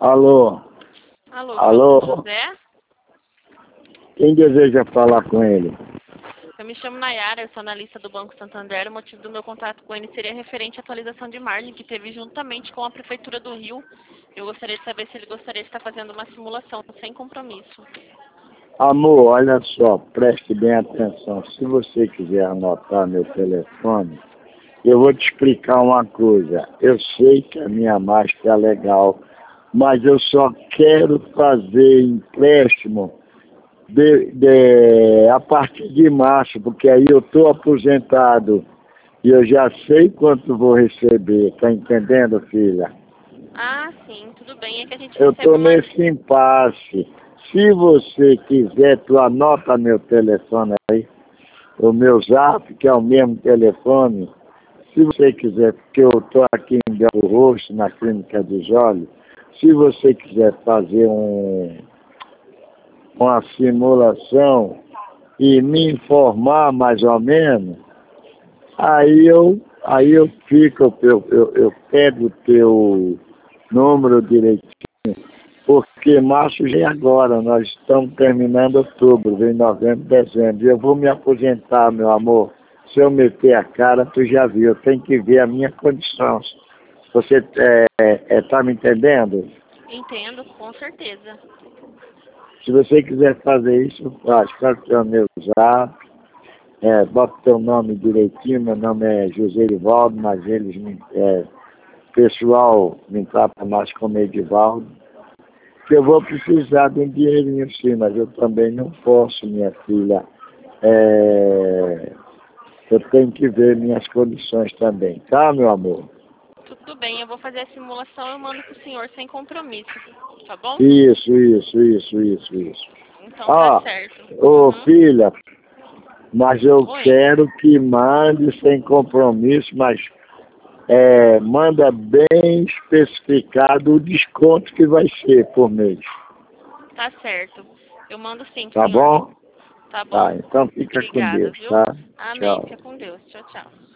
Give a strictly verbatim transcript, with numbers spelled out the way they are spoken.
Alô? Alô, Alô? José? Quem deseja falar com ele? Eu me chamo Nayara, eu sou analista do Banco Santander. O motivo do meu contato com ele seria referente à atualização de margem que teve juntamente com a Prefeitura do Rio. Eu gostaria de saber se ele gostaria de estar fazendo uma simulação sem compromisso. Amor, olha só, preste bem atenção. Se você quiser anotar meu telefone, eu vou te explicar uma coisa. Eu sei que a minha máscara é legal, mas eu só quero fazer empréstimo de, de, a partir de março, porque aí eu estou aposentado e eu já sei quanto vou receber. Tá entendendo, filha? Ah, sim, tudo bem. É que a gente Eu recebe estou uma... nesse impasse. Se você quiser, tu anota meu telefone aí, o meu zap, que é o mesmo telefone. Se você quiser, porque eu estou aqui em Belo Rosto, na Clínica dos Olhos, se você quiser fazer um, uma simulação e me informar mais ou menos, aí eu, aí eu fico, eu, eu, eu pego o teu número direitinho. Porque março já é agora, nós estamos terminando outubro, vem novembro, dezembro. Eu vou me aposentar, meu amor. Se eu meter a cara, tu já viu. Tem que ver a minha condição. Você está é, é, tá me entendendo? Entendo, com certeza. Se você quiser fazer isso, faz. Claro que é o meu zap. É, bota teu nome direitinho. Meu nome é José Edivaldo, mas eles me... É, pessoal me trata mais como Edivaldo. Que eu vou precisar de um dinheirinho sim, mas eu também não posso, minha filha. É... Eu tenho que ver minhas condições também, tá, meu amor? Tudo bem, eu vou fazer a simulação e eu mando pro senhor sem compromisso, tá bom? Isso, isso, isso, isso, isso. Então tá Ah, certo. ô Uhum. filha, mas eu Oi. quero que mande sem compromisso, mas é, manda bem especificado o desconto que vai ser por mês. Tá certo. Eu mando sim pro Tá senhor. bom? Tá Tá, bom. então fica com Obrigada, Deus, viu? tá? Amém. Tchau. Fica com Deus. Tchau, tchau.